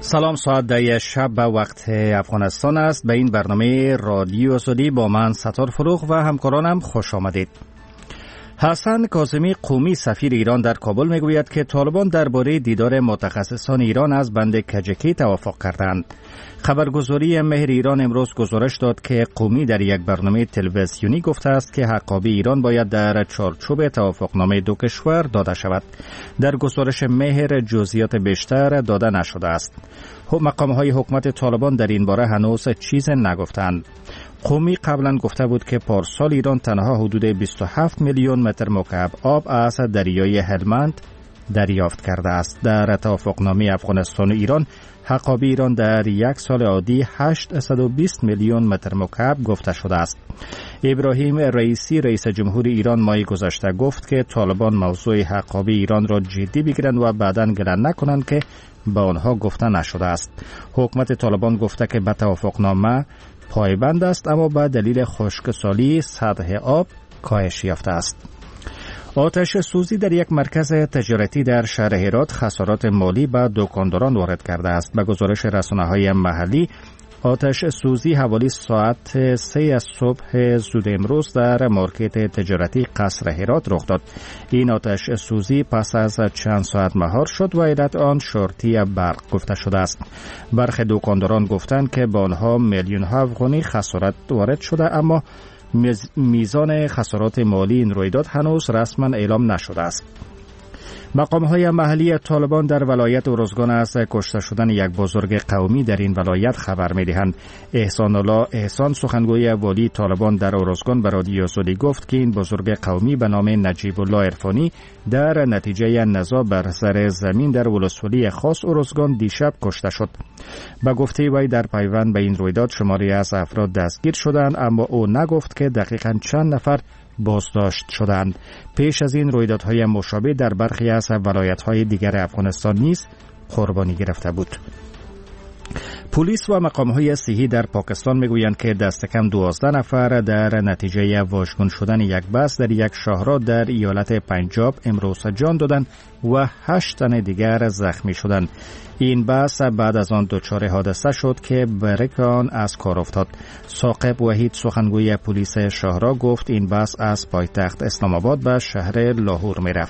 سلام، ساعت 10 شب به وقت افغانستان است. به این برنامه رادیو آزادی با من ستار فروغ و همکارانم خوش آمدید. حسن کاظمی قومی سفیر ایران در کابل میگوید که طالبان درباره دیدار متخصصان ایران از بند کجکی توافق کردند. خبرگزاری مهر ایران امروز گزارش داد که قومی در یک برنامه تلویزیونی گفته است که حقابه ایران باید در چارچوب توافقنامه دو کشور داده شود. در گزارش مهر جزئیات بیشتر داده نشده است. مقام‌های حکومت طالبان در این باره هنوز چیز نگفتند. قومی قبلا گفته بود که پارسال ایران تنها حدود 27 میلیون متر مکعب آب از دریای هلمند دریافت کرده است. در توافقنامه افغانستان و ایران حقابه ایران در یک سال عادی 820 میلیون متر مکعب گفته شده است. ابراهیم رئیسی رئیس جمهور ایران ماه گذشته گفت که طالبان موضوع حقابه ایران را جدی بگیرند و بعداً گله نکنند که به آنها گفته نشده است. حکومت طالبان گفته که به توافقنامه پایبند است، اما به دلیل خشکسالی سطح آب کاهش یافته است. آتش سوزی در یک مرکز تجارتی در شهر هرات خسارات مالی به دکانداران وارد کرده است. به گزارش رسانه‌های محلی، آتش سوزی حوالی ساعت 3 صبح زود امروز در مارکت تجارتی قصر هرات رخ داد. این آتش سوزی پس از چند ساعت مهار شد و علت آن شورتی برق گفته شده است. برخی دکانداران گفتند که با آنها میلیون‌ها افغانی خسارت وارد شده، اما میزان خسارات مالی این رویداد هنوز رسما اعلام نشده است. مقام‌های محلی طالبان در ولایت ارزگان از کشته شدن یک بزرگ قومی در این ولایت خبر می‌دهند. احسان الله احسان سخنگوی والی طالبان در ارزگان به رادیو آزادی گفت که این بزرگ قومی به نام نجیب الله عرفانی در نتیجه نزاع بر سر زمین در ولسوالی خاص ارزگان دیشب کشته شد. به گفته وی در پیوند به این رویداد شماری از افراد دستگیر شدند، اما او نگفت که دقیقاً چند نفر بازداشت شدند. پیش از این رویدادهای مشابه در برخی از ولایت‌های دیگر افغانستان نیز قربانی گرفته بود. پلیس و مقام‌های صحی در پاکستان میگویند که دست کم 12 نفر در نتیجه واژگون شدن یک بس در یک شاهراه در ایالت پنجاب امروز جان دادند و 8 تن دیگر زخمی شدند. این بس بعد از آن دچار حادثه شد که بریک آن از کار افتاد. ثاقب وحید سخنگوی پلیس شاهراه گفت این بس از پایتخت اسلام آباد به شهر لاهور می‌رفت.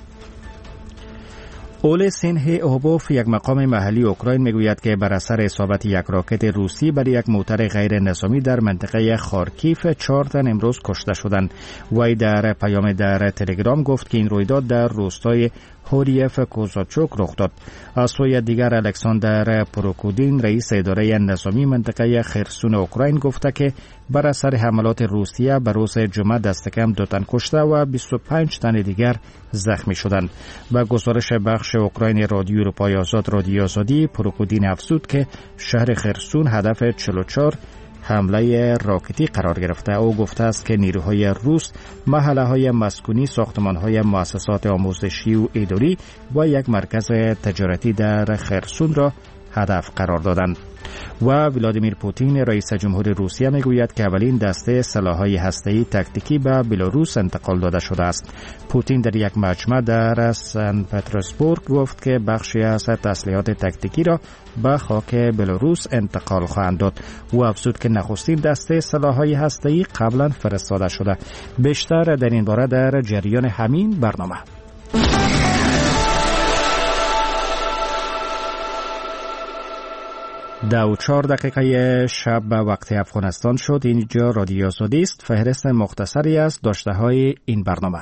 اول سینه اوبوف، یک مقام محلی اوکراین، میگوید که بر اثر اصابت یک راکت روسی بر یک موتر غیر نظامی در منطقه خارکیف 4 تن امروز کشته شدند. وی در پیام در تلگرام گفت که این رویداد در روستای هوریف کوزاچوک رخ داد. از سوی دیگر الکساندر پروکودین رئیس اداره نظامی منطقه خرسون اوکراین گفته که بر اثر حملات روسیه بر روز جمعه دست کم 2 تن کشته و 25 تن دیگر زخمی شدند. با گزارش بخش اوکراین رادیو اروپای آزاد رادیو آزادی، پروکودین افزود که شهر خرسون هدف 44 حمله راکتی قرار گرفته. او گفته است که نیروهای روس محله‌های مسکونی، ساختمان‌های مؤسسات آموزشی و اداری و یک مرکز تجارتی در خرسون را هدف قرار دادند. و ولادیمیر پوتین رئیس جمهور روسیه میگوید که اولین دسته سلاح‌های هسته‌ای تاکتیکی به بلاروس انتقال داده شده است. پوتین در یک مجمع در سن پترزبورگ گفت که بخشی از تسلیحات تاکتیکی را به خاک بلاروس انتقال خواهند داد. او افزود که نخستین دسته سلاح‌های هسته‌ای قبلا فرستاده شده. بیشتر در این باره در جریان همین برنامه. 4:10 شب به وقت افغانستان شد. اینجا رادیو آزادی است. فهرست مختصری از داشته‌های این برنامه.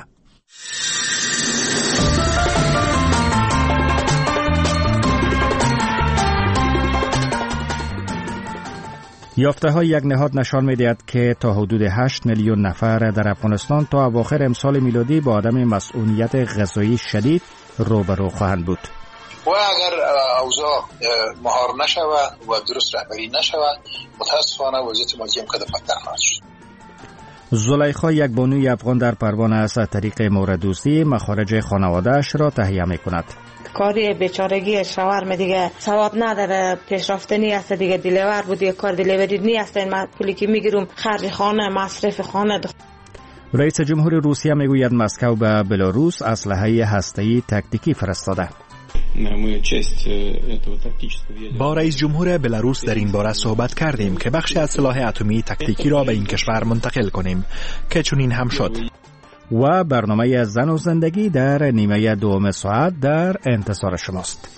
یافته‌های یک نهاد نشان می‌دهد که تا حدود 8 میلیون نفر در افغانستان تا اواخر امسال میلادی با عدم مسئولیت غذایی شدید روبرو خواهند بود. و اگر اوضاع مهار نشود و درست رهبری نشود، متاسفانه وضعیت مالی هم که بدتر خواهد شد. زلیخا، یک بانوی افغان در پروانه از طریق موردوزی مخارج خانواده‌اش را تهیه می‌کند. کاری بیچارگی شوهرم دیگه ثواب نداره، پیشرفته نیست دیگه، دیلیور بودی، کار دیلیوری نیست، من پولی که میگیرم خرج خانه، مصرف خانه. رئیس جمهور روسیه میگوید مسکو به بلاروس اسلحه هسته‌ای تاکتیکی فرستاده. با رئیس جمهور بلاروس در این باره صحبت کردیم که بخشی از سلاح اتمی تاکتیکی را به این کشور منتقل کنیم که چنین هم شد. و برنامه زن و زندگی در نیمه دوم ساعت در انتظار شماست.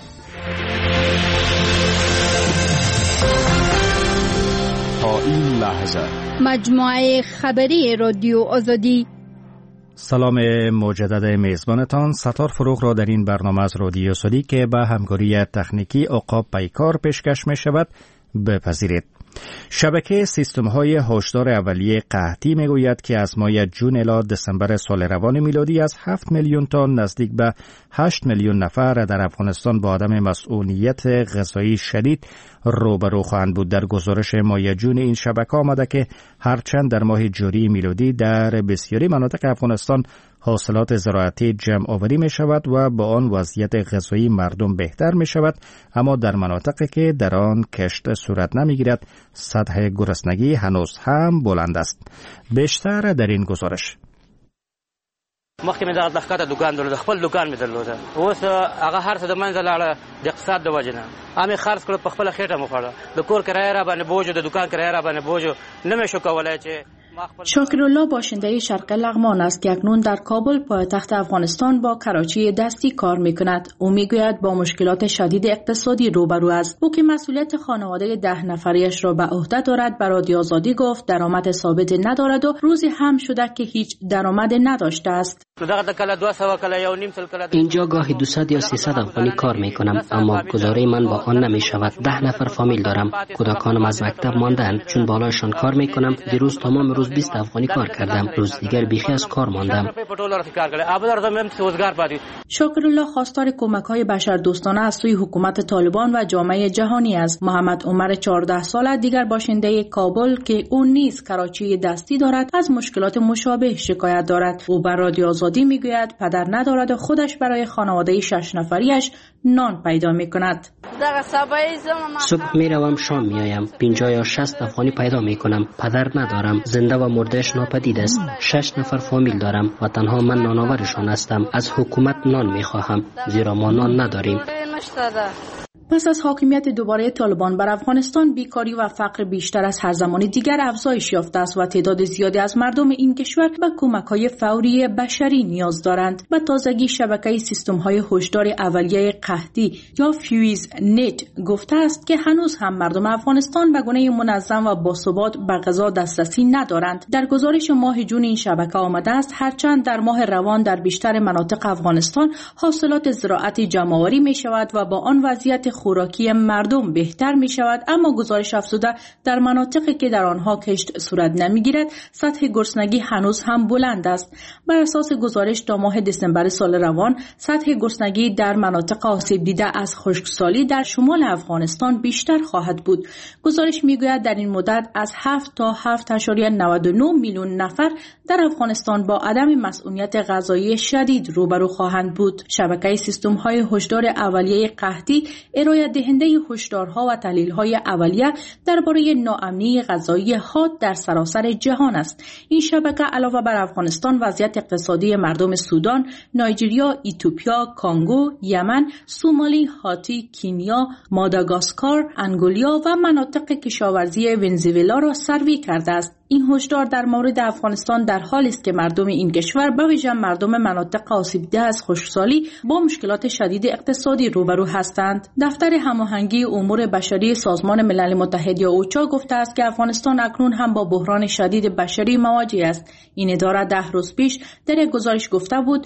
تا این لحظه مجموعه خبری رادیو آزادی. سلام مجدد میزبانتان ستار فروغ را در این برنامه از رادیو آزادی که به همکاری تکنیکی عقاب پیکار پیشکش می شود بپذیرید. شبکه سیستم‌های هشدار اولیه قحطی میگوید که از ماه جون الی دسامبر سال روان میلادی از 7 میلیون تا نزدیک به 8 میلیون نفر در افغانستان با عدم مسئولیت غذایی شدید روبرو خواهند بود. در گزارش ماه جون این شبکه آمده که هرچند در ماه جاری میلادی در بسیاری مناطق افغانستان حاصلات زراعتی جمع آوری می شود و با آن وضعیت غذایی مردم بهتر می شود، اما در مناطقی که در آن کشت صورت نمی گیرد سطح گرسنگی هنوز هم بلند است. بیشتر در این گزارش. مخکې مې دغه لښکته دوکان درلوده، خپل دوکان مې درلوده، اوس هغه هر څه د منځه لاړه د اقتصاد د وجې نه. مې خرڅ کړه، په خپله خېټه مې خوړه، د کور کرایه را باندې بوج و، د دوکان کرایه را باندې بوج و، نه مې شو کولی چې شاکرالله باشنده شرق لغمان است که اکنون در کابل پایتخت افغانستان با کراچی دستی کار میکند. او میگوید با مشکلات شدید اقتصادی روبرو است. او که مسئولیت خانواده 10 نفریش را به عهده دارد به رادیو آزادی گفت درآمد ثابت ندارد و روزی هم شده که هیچ درآمد نداشته است. اینجا گاهی 200 یا 300 افغانی کار میکنم، اما گزاره من با آن نمیشود. 10 نفر فامیل دارم، کودکانم از مکتب ماندن، چون بالایشان کار میکنم. دیروز تمام روز 20 افغانی کار کردم، روز دیگر بیخی از کار ماندم. شاکرالله خواستار کمک‌های بشردوستانه از سوی حکومت طالبان و جامعه جهانی است. محمد عمر 14 ساله دیگر باشنده کابل که او نیز کراچی دستی دارد از مشکلات مشابه شکایت دارد. او بر رادیو آزادی میگوید پدر ندارد و خودش برای خانواده 6 نفریش نان پیدا میکند. صبح میروم شام میایم، 50 یا 60 افغانی پیدا میکنم. پدر ندارم، زنده و مردهش ناپدید است. 6 نفر فامیل دارم و تنها من نانآورشان هستم. از حکومت نان میخواهم زیرا ما نان نداریم. پس از حاکمیت دوباره طالبان بر افغانستان بیکاری و فقر بیشتر از هر زمان دیگر افزایش یافته است و تعداد زیادی از مردم این کشور به کمک‌های فوری بشری نیاز دارند. به تازگی شبکه سیستم‌های هشدار اولیه قحطی یا فیوز نت گفته است که هنوز هم مردم افغانستان به گونه منظم و باثبات به غذا دسترسی ندارند. در گزارش ماه جون این شبکه آمده است هرچند در ماه روان در بیشتر مناطق افغانستان حاصلات زراعتی جمع‌آوری می‌شود و با آن وضعیت خوراکی مردم بهتر می شود، اما گزارش افزوده در مناطقی که در آنها کشت صورت نمی گیرد سطح گرسنگی هنوز هم بلند است. بر اساس گزارش تا ماه دسامبر سال روان سطح گرسنگی در مناطق آسیب دیده از خشکسالی در شمال افغانستان بیشتر خواهد بود. گزارش می گوید در این مدت از 7 تا 7.99 میلیون نفر در افغانستان با عدم مسئولیت غذایی شدید روبرو خواهند بود. شبکه سیستم‌های هشدار اولیه قحطی ارائه دهنده هشدارها و تحلیل‌های اولیه درباره ناامنی غذایی حاد در سراسر جهان است. این شبکه علاوه بر افغانستان وضعیت اقتصادی مردم سودان، نایجریا، ایتوپیا، کانگو، یمن، سومالی، هاتی، کنیا، ماداگاسکار، انگولیا و مناطق کشاورزی ونزوئلا را سروی کرده است. این هشدار در مورد افغانستان در حالی است که مردم این کشور به ویژه مردم مناطق آسیب‌دیده از خشکسالی با مشکلات شدید اقتصادی روبرو هستند. دفتر هماهنگی امور بشری سازمان ملل متحد یا اوچا گفته است که افغانستان اکنون هم با بحران شدید بشری مواجه است. این اداره 10 روز پیش در یک گزارش گفته بود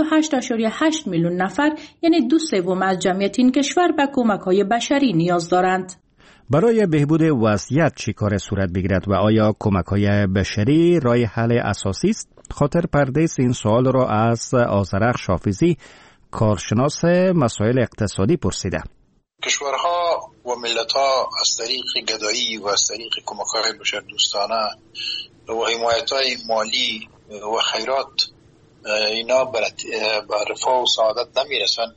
28.8 میلیون نفر یعنی 2/3 از جمعیت این کشور به کمک‌های بشری نیاز دارند. برای بهبود وضعیت چی کار صورت بگیرد و آیا کمک‌های بشری راه حل اساسی است؟ خاطر پردیس این سوال را از آذرخش حافظی کارشناس مسائل اقتصادی پرسیده. کشورها و ملت‌ها از طریق گدایی و از طریق کمک‌های بشردوستانه و حمایت‌های مالی و خیرات اینا به رفاه و سعادت نمی‌رسند.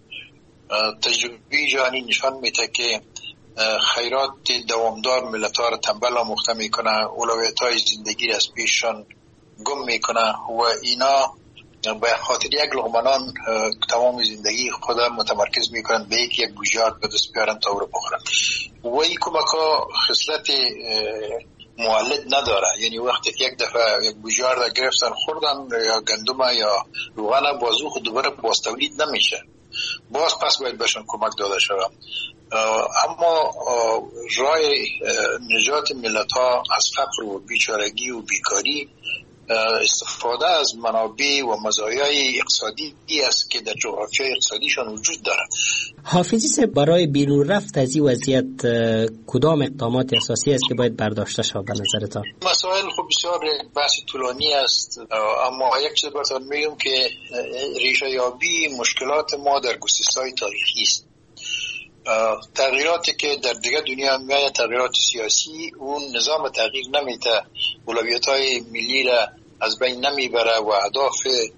تجربه جهانی نشان میده که خیرات دوامدار ملت‌ها را تنبل آموخته میکنه، اولویت‌های زندگی را از پیششان گم میکنه و اینا به خاطر یک لقمه نان تمام زندگی خود متمرکز میکنند به یک بوجارد به دست بیارن تا او رو بخورن و این کمک ها خصلت مولد نداره. یعنی وقتی یک دفعه یک بوجارد گرفتن خوردن یا گندم یا روغن بازو خود دوباره باز تولید نمیشه، باز پس باید بهشون کمک داده شود. اما راه نجات ملت ها از فقر و بیچارگی و بیکاری استفاده از منابع و مزایای اقتصادی است که در جغرافیای اقتصادیشان وجود دارد. حافظی صاحب، برای بیرون رفت از این وضعیت کدام اقدامات اساسی است که باید برداشته شود به نظرتان؟ مسائل خب بسیار بحث طولانی است، اما یک چیز براتون میگم که ریشه یابی مشکلات ما در گسسته‌های تاریخی است. تغییراتی که در دیگه دنیا میاد، تغییرات سیاسی، اون نظام تغییر نمیده، اولویت‌های ملی را از بین نمیبره و اهداف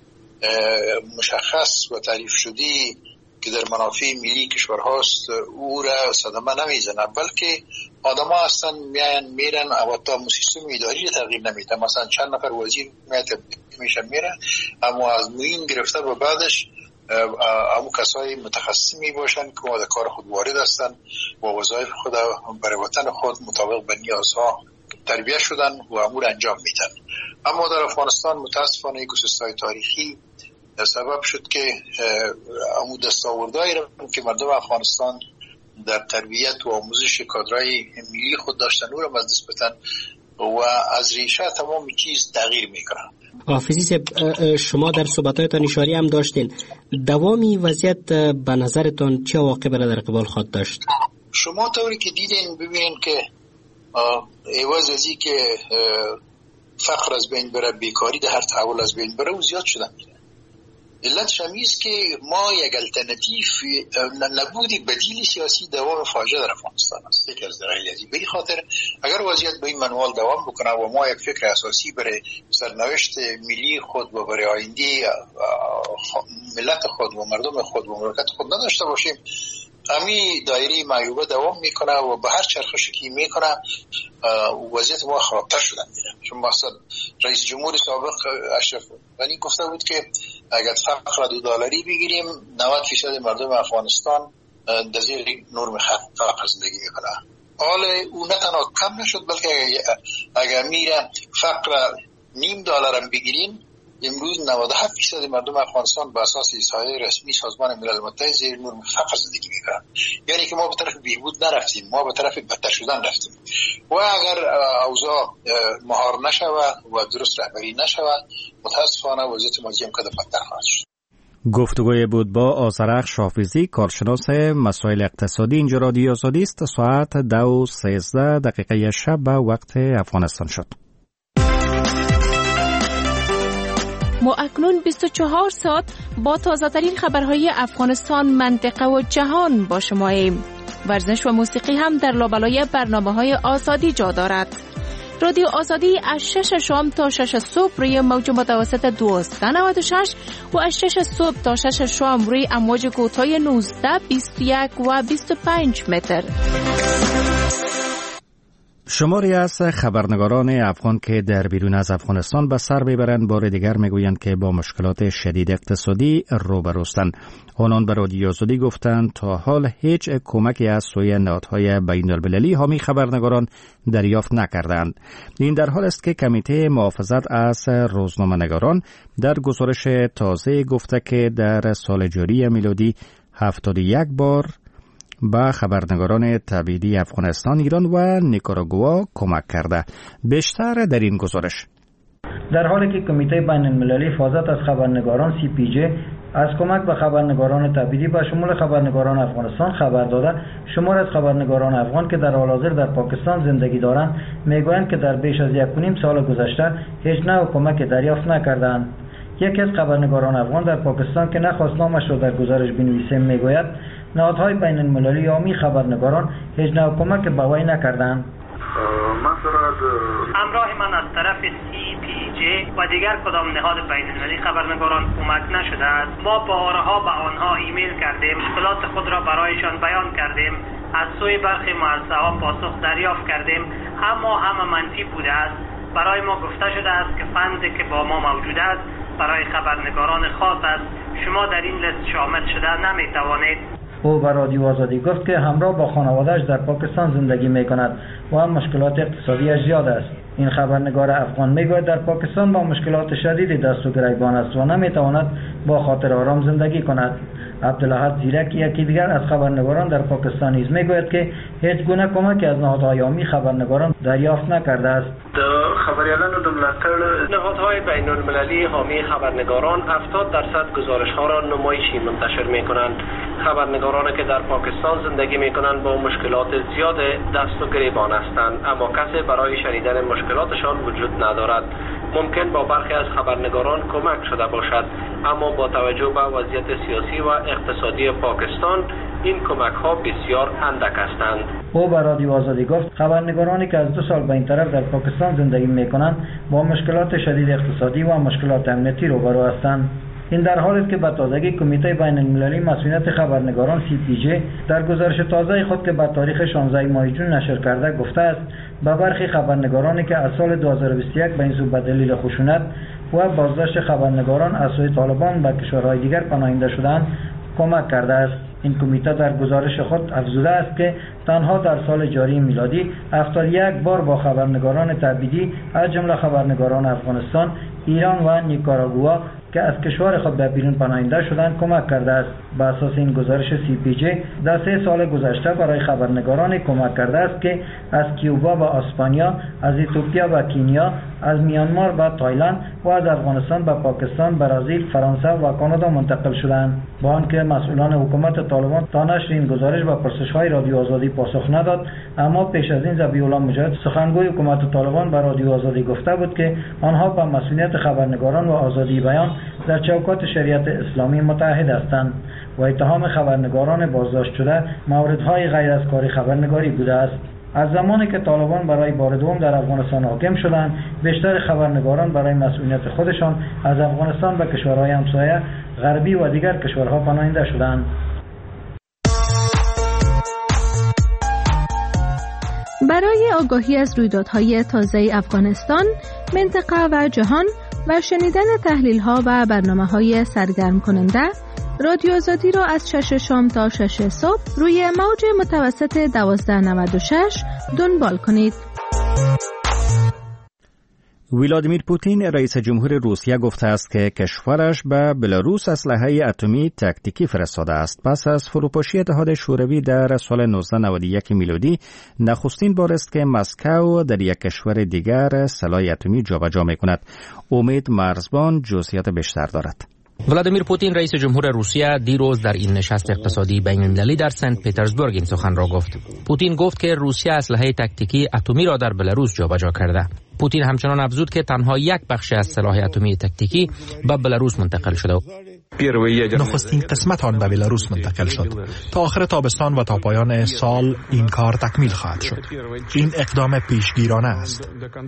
مشخص و تعریف شدی که در منافع ملی کشورهاست او را صدمه نمیزنه، بلکه آدم ها هستن میرن و تا سیستم اداری تغییر نمیده. مثلا چند نفر وزیر میشه میره، اما از موین گرفته و بعدش همون کسای متخصص می باشن که در کار خود وارد هستن و وظایف خود برای وطن خود مطابق به نیازها تربیت شدن و امور انجام میدن. اما در افغانستان متاسفانه گسسته‌های تاریخی سبب شد که همون دستاوردهایی را که مردم افغانستان در تربیت و آموزش کادرهای ملی خود داشتن او را از دست بدن و از ریشه تمام چیز تغییر میکنن. حافظی صاحب، شما در صحبتاتان اشاره هم داشتین، دوامی وضعیت به نظرتان چه عواقب را در قبال خواهد داشت؟ شما طوری که دیدین ببینین که عوض از این که فقر از بین بره، بیکاری در هر تحول از بین بره و زیاد شدن. علتش همیست که ما یک الترناتیو نبودی بدیل سیاسی دوام فاجعه در افغانستان است. یک از دلایل به این خاطر اگر وضعیت به این منوال دوام بکنه و ما یک فکر اساسی برای سرنوشت ملی خود و برای آینده ملت خود و مردم خود و مملکت خود نداشته باشیم، همین دایره معیوبه دوام میکنه و به هر چرخشی که میکنه وضعیت ما خرابتر شدن میره. چون مثلا رئیس جمهور سابق اشرف غنی گفته بود که اگر فقر $2 بگیریم 90% مردم افغانستان در زیر نرم فقر زندگی میکنه. حال او نه تنها کم نشد، بلکه اگر میره فقر $0.5 هم بگیریم، امروز 97% مردم افغانستان به اساس احصایه رسمی سازمان ملل متحد زیر نرم فقر زندگی میکنن. یعنی که ما به طرف بهبود نرفتیم، ما به طرف بدتر شدن رفتیم و اگر اوضاع مهار نشود و درست رهبری نشود، متاسفانه وضعیت ما هم که بدتر خواهد شد. گفتگوی بود با آذرخش حافظی، کارشناس مسائل اقتصادی. اینجا رادیو آزادی است. ساعت 2:13 شب به وقت افغانستان شد. ما اکنون 24 ساعت با تازه‌ترین خبرهای افغانستان، منطقه و جهان با شماییم. ورزش و موسیقی هم در لابلای برنامه‌های آزادی جا دارد. رادیو آزادی از 6 شام تا 6 صبح روی موج متوسط 1296 و از 6 صبح تا 6 شام روی امواج کوتاه 19، 21 و 25 متر. شماری از خبرنگاران افغان که در بیرون از افغانستان به سر میبرند بار دیگر میگویند که با مشکلات شدید اقتصادی روبروستند. آنان به رادیو آزادی گفتند تا حال هیچ کمکی از سوی نهادهای بین‌المللی حامی خبرنگاران دریافت نکردند. این در حال است که کمیته محافظت از روزنامه‌نگاران در گزارش تازه گفته که در سال جاری میلادی 71 بار با خبرنگاران تبعیدی افغانستان، ایران و نیکاراگوآ کمک کرده. بیشتر در این گزارش. در حالی که کمیته بین المللی حفاظت از خبرنگاران CPJ از کمک به خبرنگاران تبعیدی به شمول خبرنگاران افغانستان خبر داده، شمار از خبرنگاران افغان که در حال حاضر در پاکستان زندگی دارند میگویند که در بیش از 1.5 سال گذشته هیچ نوع کمک دریافت نکردند. یکی از خبرنگاران افغان در پاکستان که نخواست نامش را در گزارش بنویسیم میگوید نهادهای بین المللی حامی خبرنگاران هیچ نوع کمک به وی نکردند. همراه من از طرف CPJ و دیگر کدام نهاد بین المللی خبرنگاران کمک نشده است. ما بارها به آنها ایمیل کردیم، مشکلات خود را برایشان بیان کردیم، از سوی برخی مؤسسه‌ها پاسخ دریافت کردیم، اما همه منفی بوده است. برای ما گفته شده است که فندی که با ما موجود است برای خبرنگاران خاص است. شما در این لیست شامل شده نمی توانید. او به رادیو آزادی گفت که همراه با خانواده‌اش در پاکستان زندگی می کند و هم مشکلات اقتصادیش زیاد است. این خبرنگار افغان میگوید در پاکستان با مشکلات شدیدی دست و گریبان است و نمیتواند با خاطر آرام زندگی کند. عبدالاحد زیرک یکی دیگر از خبرنگاران در پاکستان نیز میگوید که هیچ گونه کمک از نهادهای عامی خبرنگاران دریافت نکرده است. خبریالانو د ملاتړ نهادهای بین المللی حامی خبرنگاران 70% گزارش‌ها را نمایشی منتشر می‌کنند. خبرنگارانی که در پاکستان زندگی می‌کنند با مشکلات زیاد دست و گریبان هستند، اما کسی برای شنیدن مشکلاتشان وجود ندارد. ممکن با برخی از خبرنگاران کمک شده باشد، اما با توجه به وضعیت سیاسی و اقتصادی پاکستان این کمک‌ها بسیار اندک هستند. او به رادیو آزادی گفت خبرنگارانی که از 2 سال به این طرف در پاکستان زندگی می‌کنند با مشکلات شدید اقتصادی و مشکلات امنیتی روبرو هستند. این در حالی است که به تازگی کمیته بین المللی مسئولیت خبرنگاران CPJ در گزارش تازه خود که به تاریخ 16 ماه جون نشر کرده گفته است به برخی خبرنگارانی که از سال 2021 به این سو به دلیل خشونت و بازداشت خبرنگاران از سوی طالبان به کشورهای دیگر پناهنده شدند کمک کرده است. این کمیته در گزارش خود افزوده است که تنها در سال جاری میلادی 71 بار با خبرنگاران تبعیدی از جمله خبرنگاران افغانستان، ایران و نیکاراگوآ که از کشور خود به بیرون پناهنده شدند کمک کرده است. بر اساس این گزارش CPJ در 3 سال گذشته برای خبرنگاران کمک کرده است که از کیوبا و اسپانیا، از اتیوپیا و کنیا، از میانمار و تایلند و از افغانستان به پاکستان، برزیل، فرانسه و کانادا منتقل شدند. با آنکه مسئولان حکومت طالبان تا نشر این گزارش و پرسش‌های رادیو آزادی پاسخ نداد، اما پیش از این ذبیح الله مجاهد سخنگوی حکومت طالبان به رادیو آزادی گفته بود که آنها به مسئولیت خبرنگاران و آزادی بیان در چوکات شریعت اسلامی متحد هستند و اتهام خبرنگاران بازداشت شده موردهای غیر از کار خبرنگاری بوده است. از زمانی که طالبان برای بار دوم در افغانستان حاکم شدند، بیشتر خبرنگاران برای مسئولیت خودشان از افغانستان به کشورهای همسایه غربی و دیگر کشورها پناهنده شدند. برای آگاهی از رویدادهای تازه افغانستان، منطقه و جهان و شنیدن تحلیل‌ها و برنامه‌های سرگرم کننده، رادیو آزادی را از 6 شام تا 6 صبح روی موج متوسط 1296 دنبال کنید. ولادیمیر پوتین رئیس جمهور روسیه گفته است که کشورش به بلاروس اسلحه اتمی تاکتیکی فرستاده است. پس از فروپاشی اتحاد شوروی در سال 1991 میلادی، نخستین بار است که مسکو در یک کشور دیگر سلاح اتمی جابجا می‌کند. امید مرزبان جزئیات بیشتر دارد. ولادیمیر پوتین رئیس جمهور روسیه دیروز در این نشست اقتصادی بین‌المللی در سنت پترزبورگ این سخن را گفت. پوتین گفت که روسیه اسلحه تاکتیکی اتمی را در بلاروس جابجا کرده. پوتین همچنان افزود که تنها یک بخش از سلاح اتمی تاکتیکی به بلاروس منتقل شده. نخستین قسمت آن به بلاروس منتقل شد. تا آخر تابستان و تا پایان سال این کار تکمیل خواهد شد. این اقدام پیشگیرانه است.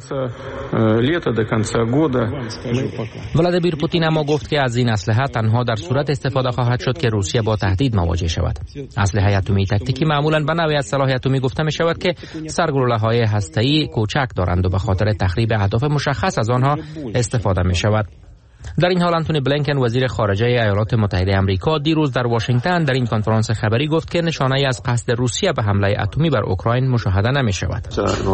ولادیمیر پوتین اما گفت که از این اسلحه تنها در صورت استفاده خواهد شد که روسیه با تهدید مواجه شود. اسلحه اتمی تاکتیکی معمولاً به نوعی از سلاح اتمی گفته می شود که سرگلوله‌های هسته‌ای کوچک دارند و به خاطر تخریب اهداف مشخص از آنها استفاده می شود. در این حال انتونی بلینکن وزیر خارجه ایالات متحده آمریکا دیروز در واشنگتن در این کنفرانس خبری گفت که نشانه‌ای از قصد روسیه به حمله اتمی بر اوکراین مشاهده نمی شود.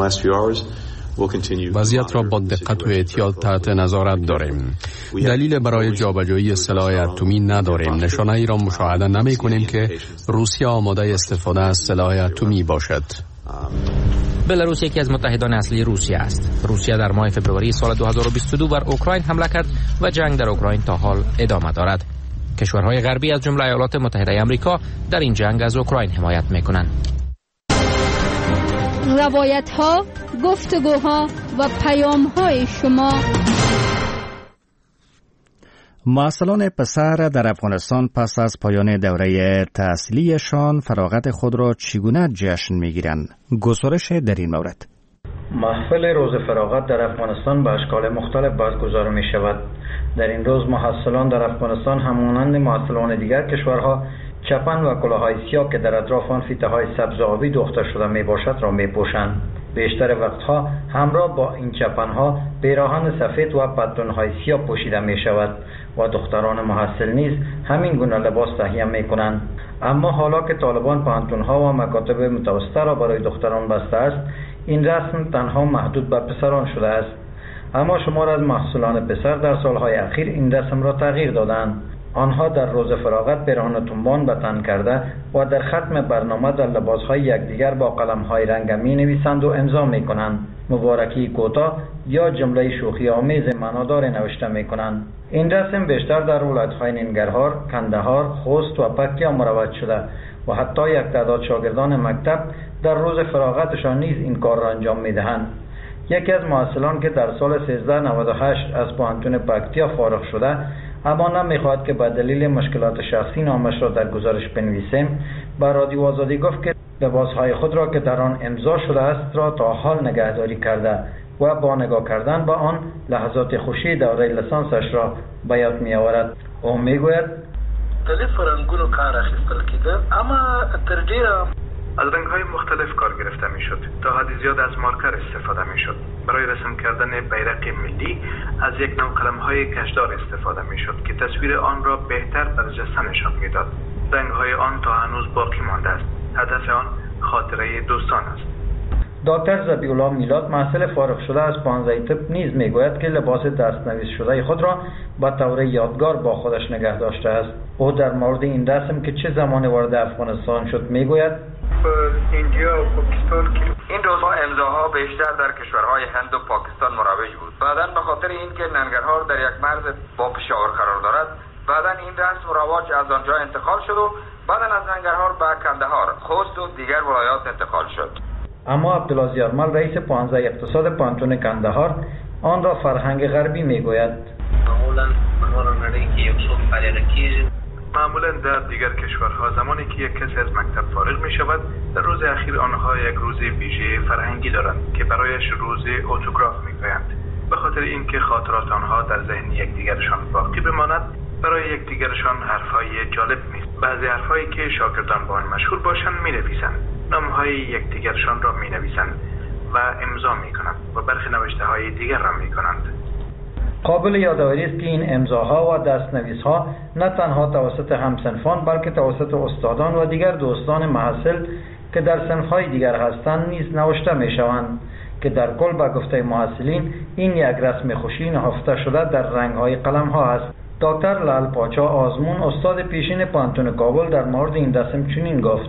وضعیت را با دقت و احتیاط تحت نظارت داریم. دلیل برای جابجایی سلاح اتمی نداریم. نشانه‌ای را مشاهده نمی کنیم که روسیه آماده استفاده از سلاح اتمی باشد. بلاروس یکی از متحدان اصلی روسیه است. روسیه در ماه فوریه سال 2022 بر اوکراین حمله کرد و جنگ در اوکراین تا حال ادامه دارد. کشورهای غربی از جمله ایالات متحده آمریکا در این جنگ از اوکراین حمایت می‌کنند. روایت‌ها، گفتگوها و پیام‌های شما. معسلان پسر در افغانستان پس از پایان دوره تحصیلیشان فراغت خود را چگونه جشن می‌گیرند؟ گزارش در این مورد. محفل روز فراغت در افغانستان به اشکال مختلف برگزار می‌شود. در این روز محصلان در افغانستان همانند محصلان دیگر کشورها چپن و کلاه‌های سیاه که در اطراف آن فیته‌های سبز و آبی دوخته شده میباشد را میپوشند. بیشتر وقتها همراه با این چپنها پیراهن سفید و پتلون‌های سیاه پوشیده می شود و دختران محصل نیز همین گونه لباس تهیه می کنند. اما حالا که طالبان پانتون‌ها و مکاتب متوسطه را برای دختران بسته است، این رسم تنها محدود به پسران شده است. اما شمار از محصولان پسر در سالهای اخیر این رسم را تغییر دادند. آنها در روز فراغت پیراهن تنبان به تن کرده و در ختم برنامه در لباسهای یکدیگر با قلم‌های رنگی نویسند و امضا می‌کنند. مبارکی کوتاه یا جمله شوخی آمیز معنادار نوشته می‌کنند. این رسم بیشتر در ولایت‌های ننگرهار، کندهار، خوست و پکتیا مروج شده و حتی یک تعداد شاگردان مکتب در روز فراغتشان نیز این کار را انجام می‌دهند. یکی از محصلان که در سال 1398 از پوهنتون پکتیا فارغ شده اما نمیخواهد که به دلیل مشکلات شخصی نامش را در گزارش بنویسیم، به رادیو آزادی گفت که لباسهای خود را که در آن امضا شده است را تا حال نگهداری کرده و با نگاه کردن به آن لحظات خوشی دوره لیسانسش را به یاد می‌آورد. او میگوید مختلف رنگونو کار اخیستل کیده، اما تر ډیره از رنگ‌های مختلف کار گرفته می‌شد. تا حد زیاد از مارکر استفاده می‌شد. برای رسم کردن بیرق ملی از یک نوع قلم‌های کشدار استفاده می‌شد که تصویر آن را بهتر برجسته نشان می‌داد. رنگ‌های آن تا هنوز باقی مانده است. هدف آن خاطره دوستان است. دکتر ذبیح‌الله میلاد محصل فارغ شده از 15 طب نیز میگوید که لباس دست‌نویس شده خود را به طور یادگار با خودش نگه داشته است. او در مورد این رسم که چه زمان وارد افغانستان شد میگوید اینجا و پاکستان که این روزها امضاها بیشتر در کشورهای هند و پاکستان مروج بود. بعداً به خاطر اینکه ننگرهار در یک مرز با پشاور قرار دارد، بعداً این رسم و رواج از آنجا انتقال شد و بعداً از ننگرهار به کندهار، خوست و دیگر ولایات انتقال شد. اما عبدالله زیارمل رئیس پانزه اقتصاد پانتون کندهار آن را فرهنگ غربی میگوید. معمولا در دیگر کشورها زمانی که یک کسی از مکتب فارغ می شود، در روز اخیر آنها یک روز ویژه فرهنگی دارند که برایش روز اتوگراف می گویند. به خاطر اینکه خاطرات آنها در ذهن یکدیگرشان باقی بماند، برای یکدیگرشان حرفهای جالب نیست. بعضی حرفهایی که شاگردان با آن مشغول باشند می نویسند، نامهای یکدیگرشان را می نویسند و امضا می کنند و برخی نوشته های دیگر را می کنند. قابل یادآوری است که این امضاها و دستنویس‌ها نه تنها توسط همسنفان بلکه توسط استادان و دیگر دوستان محصل که در صنف‌های دیگر هستند نیز نوشته می‌شوند که در کل به گفته محصلین این یک رسم خوشی نهفته شده در رنگ‌های قلم‌ها است. دکتر لال پاچا آزمون استاد پیشین پانتون کابل در مورد این رسم چنین گفت: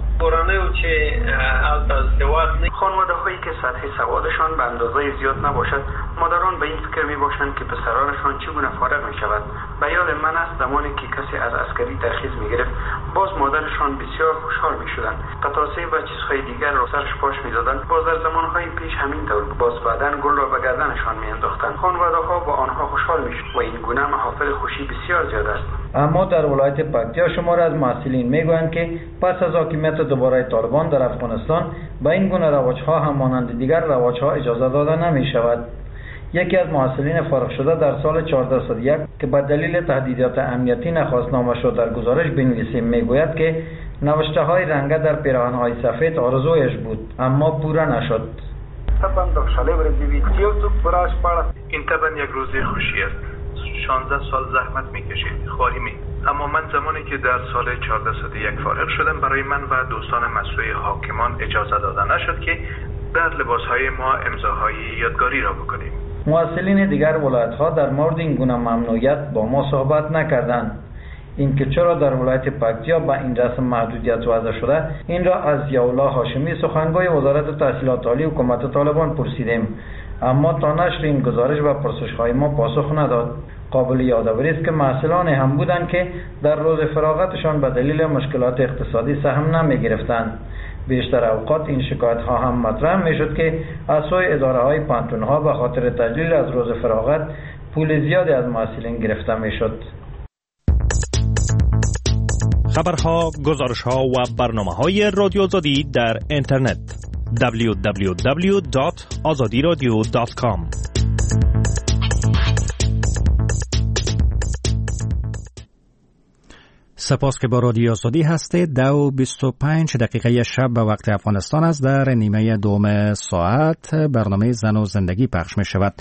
خانواده‌هایی که سطح سوادشان به اندازه زیاد نباشد، مادران به این فکر می‌باشند که پسرانشان چگونه فارغ می‌شود. به یاد من است زمانی که کسی از عسکری ترخیص می‌گرفت، باز مادرشان بسیار خوشحال می‌شدند. قطاسه و چیزهای دیگر را سرش پاش می‌دادند. باز در زمان‌های پیش همینطور. باز بعداً گل را به گردنشان می‌انداختند. خانواده‌ها با آنها خوشحال می‌شد و این گونه محافل خوشی بسیار زیاد است. اما در ولایت پکتیا شمار از محصلین میگویند که پس از حاکمیت دوباره طالبان در افغانستان به این گونه رواج‌ها هم مانند دیگر رواج‌ها اجازه داده نمی‌شود. یکی از محصلین فارغ شده در سال 1401 که به دلیل تهدیدات امنیتی نخواست نامش را در گزارش بنویسیم میگوید که نوشته‌های رنگه در پیراهن‌های سفید آرزویش بود اما پورا نشد. این طبعا یک روز خوشی است. 16 سال زحمت میکشید، خواهی می. اما من زمانی که در سال 1401 فارغ شدم، برای من و دوستان مسئول حاکمان اجازه داده نشد که در لباسهای ما امضاهای یادگاری را بکنیم. محصلین دیگر ولایت‌ها در مورد این گونه ممنوعیت با ما صحبت نکردند. اینکه چرا در ولایت پکتیا به این رسم محدودیت وضع شده، این را از ضیاءالله هاشمی سخنگوی وزارت تحصیلات عالی حکومت طالبان پرسیدیم، اما تا نشر این گزارش و پرسش‌های ما پاسخ نداد. قابل یادآوری است که محصلان هم بودند که در روز فراغتشان به دلیل مشکلات اقتصادی سهم نمی‌گرفتند. بیشتر اوقات این شکایت‌ها هم مطرح می‌شد که از سوی اداره‌های پانتون‌ها به خاطر تجلیل از روز فراغت پول زیادی از محصلین گرفته می‌شد. خبرها، گزارش‌ها و برنامه‌های رادیو آزادی در اینترنت www.azadiradio.com. سپاس که با رادیو آزادی هستید. 2:25 شب به وقت افغانستان است. در نیمه دوم ساعت برنامه زن و زندگی پخش می شود.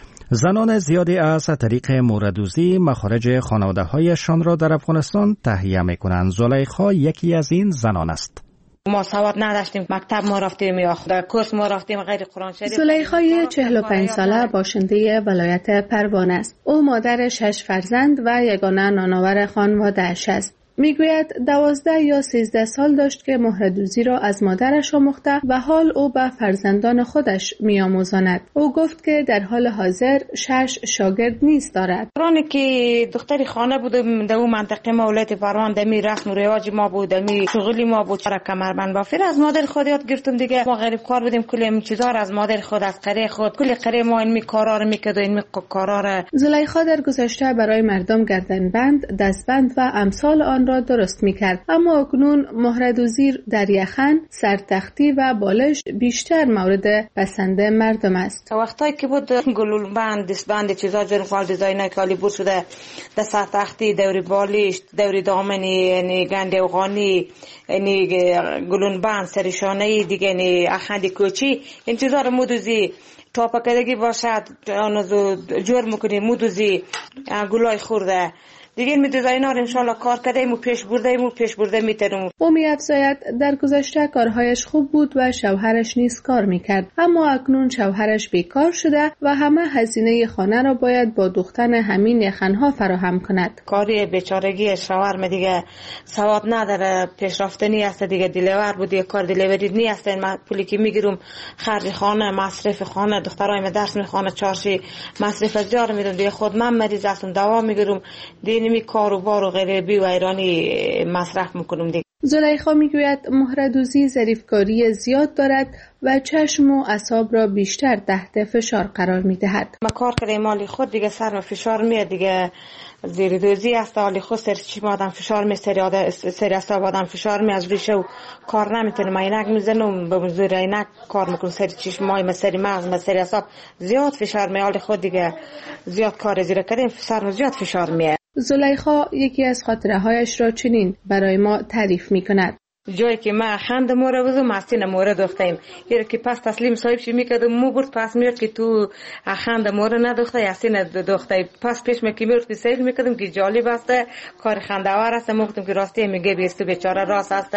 زنان زیادی از طریق موردوزی مخارج خانواده‌هایشان را در افغانستان تهیه می کنند. زلیخا یکی از این زنان است. ما سواد نداشتیم، مکتب ما رفتیم یا در کورس ما رفتیم غیر قرآن شریف. زلیخای 45 ساله باشنده ولایت پروانه است. او مادر 6 فرزند و یگانه نانآور خانواده‌اش است. میگوید 12 یا 13 سال داشت که مهردوزی را از مادرش آموخته و حال او به فرزندان خودش میآموزاند. او گفت که در حال حاضر 6 شاگرد نیز دارد. قرآنی که دختری خانه بود در اون منطقه ما ولایت پروان، دمی رسم و رواج ما بود، دمی شغلی ما بود، چرا کمربند بافی از مادر خود یاد گرفتم دیگه. ما غریب کار بودیم، کلی این چیزا از مادر خود، از قره خود، کلی قره ما این کارا رو میکرد و این کارا رو. زلیخا در گذشته برای مردم گردنبند، دستبند و امثال آن را درست میکرد، اما اکنون مهردوزی در یخن، سرتختی و بالش بیشتر مورد پسند مردم است. وقتایی که بود گلولبند، دستبند، چیزا جور فال دیزاینای کالی بود شده، در سرتختی، دوری بالش، دوری دامنی، یعنی گنده افغانی، یعنی گلولبند، سرشانه دیگه، یعنی اخندی کوچی، این چیزا رو مودوزی تاپکدگی باشد، آنو جور میکنی مودوزی گلای خورده دیگه. این دیزاینر ان شاء الله کار کردیم و پیش برده میتونیم. او می‌افزاید در گذشته کارهایش خوب بود و شوهرش نیز کار میکرد، اما اکنون شوهرش بیکار شده و همه هزینه خانه را باید با دوختن همین یخنها فراهم کند. کاری بیچارگی شوهر دیگه سواد نداره، پیشرفتنی است دیگه، دیلیور بود دیگه، کار دیلیوری نیست. من پولی که میگیرم خرج خانه، مصرف خانه، دخترای درس میخوانه، چارشی مصرف از جار میدم دیگه. خود من مریض هستم، دوا میگیرم دیگه، نمی کاروبار و غیره و ایرانی مصرف میکنم دیگه. زلیخا میگوید مهردوزی ظریفکاری زیاد دارد و چشم و اعصاب را بیشتر تحت فشار قرار میدهد. ما کار کردیم مالی خود دیگه سر و فشار میاد دیگه، زیر دوزی است حالی خود سر چشم آدم فشار می، سر اعصاب آدم فشار می، از ریشه و کار نمیتونم، عینک میزنم به زور عینک کار میکنم، سر چشم مای سر مغز سر اعصاب زیاد فشار می، حالی خود دیگه زیاد کار زیر کردیم، سر زیاد فشار میاد. زلیخا یکی از خاطره‌هایش را چنین برای ما تعریف می‌کند. جایی که ما خند موره بودم مستین موره دختیم، یه که پس تسلیم صاحب شی میکردم مو برد پس میاد که تو خند موره ندوخته یاسین دختای پس پیش میکی میرد که سید میکردم که جالب است، کار خنده‌آور است. ما گفتم که راستی میگه بیست بیچاره راست است،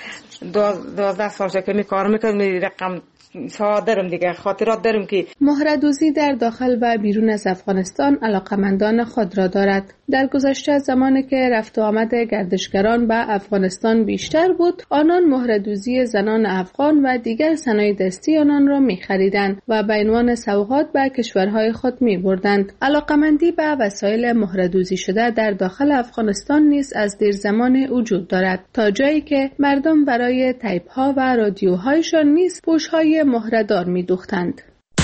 12 سال که می کار میکردم، رقم دارم دیگه، خاطرات دارم که مهردوزی در داخل و بیرون از افغانستان علاقمندان خود را دارد. در گذشته زمانی که رفت و آمد گردشگران به افغانستان بیشتر بود، آنان مهردوزی زنان افغان و دیگر صنایع دستی آنان را می خریدند و به عنوان سوغات به کشورهای خود می بردند. علاقمندی به وسایل مهردوزی شده در داخل افغانستان نیز از دیر زمان وجود دارد، تا جایی که مردم برای تیپ ها و رادیوهایشان نیز پوشهای مهردار می دوختند.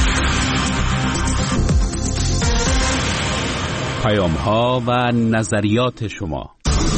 پیام ها و نظریات شما.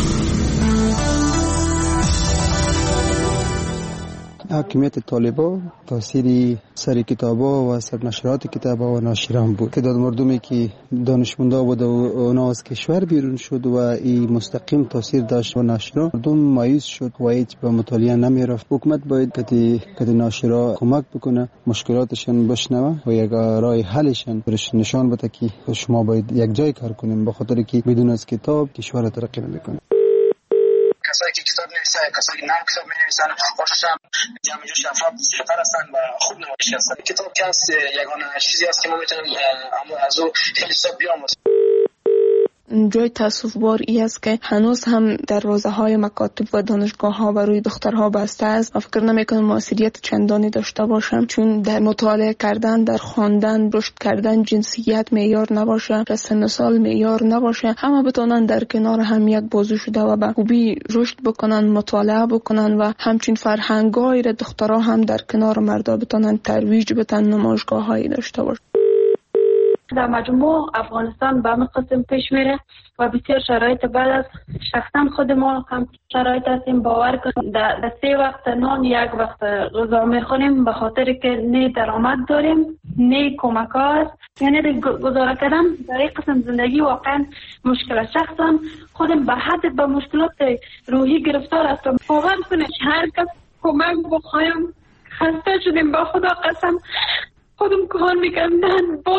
حاکمیت طالبان تاثیر سر کتابا و سرنشرات کتابا و ناشران بود. تعداد مردمی که دانشمندا بود و اونا از کشور بیرون شد و این مستقیم تاثیر داشت و ناشران مردم مایوس شد و هیچ به مطالعه نمیرفت. حکومت باید که ناشرا کمک بکنه، مشکلاتشان بشنوه و یک راه حلشان برش نشان بده که شما باید یک جای کار کنیم، به خاطر که بدون از کتاب کشور ترقی نمیکنه. کسایی که کتاب نویسن، کسایی که نام کتاب نویسن، خوشش هم جمع جوش افراد سیفتر هستن و خوب نمایش هستن. کتاب که هست یگانه چیزی هست که ما میتونیم از او خیلی حساب بیاموزیم. جای تأسف بار ای است که هنوز هم دروازه های مکاتب و دانشگاه ها بروی دخترها بسته است و فکر نمیکنم موثریت چندانی داشته باشم، چون در مطالعه کردن، در خواندن، رشد کردن جنسیت معیار نباشه، سن و سال معیار نباشه، همه بتونن در کنار هم یک بازو شده و به خوبی رشد بکنن، مطالعه بکنن و همچین فرهنگای را دخترها هم در کنار مردا بتونن ترویج بدن، نمایشگاه هایی داشته باشن. در مجموع افغانستان به همین قسم پیش میره و بسیار شرایط بعد از شخصا خود ما هم شرایط هستیم. باور کنیم در 3 وقت نان 1 وقت غذا میخوریم به خاطر که نه درآمد داریم نه کمک هست. یعنی گزاره کردن در این قسم زندگی واقعا مشکل. شخصا خودم به حد به مشکلات روحی گرفتار هستم. باور کنید هر کس کمک بخوایم خسته شدیم. با خدا قسم خودم کار میکنم